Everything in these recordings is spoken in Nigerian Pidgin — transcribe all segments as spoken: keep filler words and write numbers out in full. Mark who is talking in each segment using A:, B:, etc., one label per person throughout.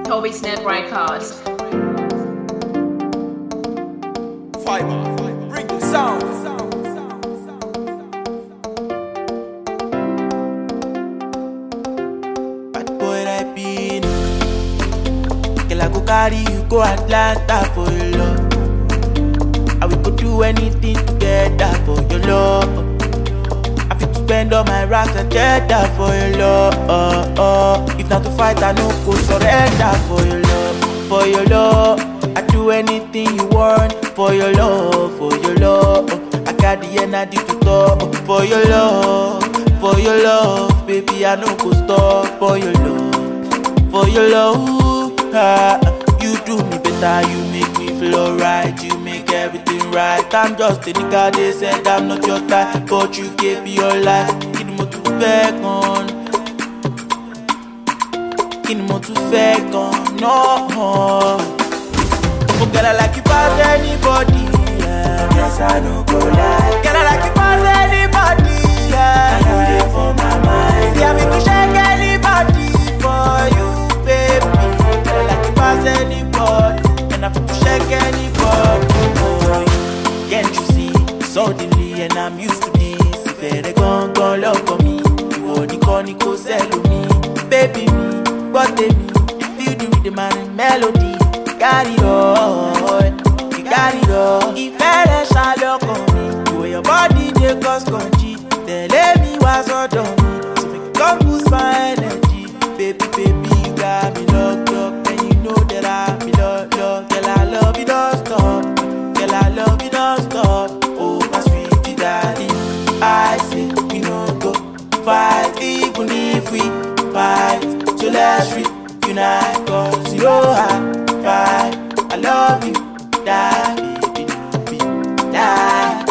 A: Toby's Net Records.
B: Fiber, bring the sound.
C: Bad boy I been. Girl I go carry you go Atlanta for your love. And we could do anything together for your love. I fit to spend all my racks and cheddar for your love. Uh, uh. If not to fight, I no go surrender for your love. For your love, I do anything you want. For your love, for your love, I got the energy to talk. For your love, for your love, baby I no go stop. For your love, for your love, ah, you do me better, you make me feel alright, you make everything right. I'm just a nigga, they said I'm not your type, but you gave me your life. Kini mo tún fẹ́ gan, kini mo tún fẹ́ gan, no. Oh girl, I like you past anybody, yeah. Yes, I no go lie. Girl, I like you past anybody, yeah. And you there for my mind. See, I fit to shake anybody for you, baby. Girl, I like you past anybody, and I fit to shake anybody for you. Can't you see? Suddenly, and I'm used to this. If they gon' gon' love for me, you want the corny go sell me, baby me, but they me. Feel the rhythm and melody. Got it all, you got it all. If I shallow come, you your body they cause country. They let me was all done me, so make it come boost my energy. Baby, baby, you got me locked up, and you know that I be locked up. Girl, I love you don't stop, girl, I love you don't stop. Oh my sweetie daddy, I say we no go fight, even if we fight. So let's reunite, cause you are. I love you, die, baby, no be die.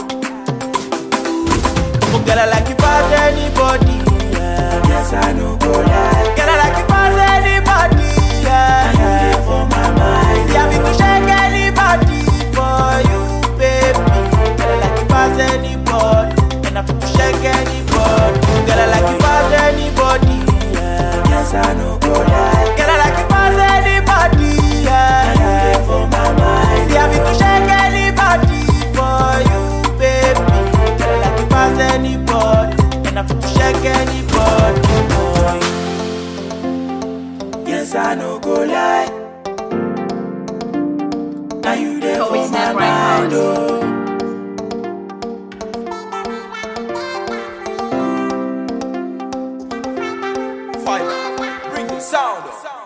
C: Oh girl, I like you past anybody, yeah. Yes, I no go lie. Girl, I like you past anybody, yeah. And you there for my mind. See, I fit to shake anybody for you, baby. Girl, I like you past anybody, and I fit to shake anybody. Girl, I like you past anybody, yeah. Yes, I no go lie. Girl, I like you past anybody. Yeah, and you there for my mind. See, I fit to shake anybody for you, baby. Girl, I like you pass anybody, and I fit to shake anybody for you. Yes, I no go lie. Now you there for my mind, oh.
B: Fiber, bring the sound.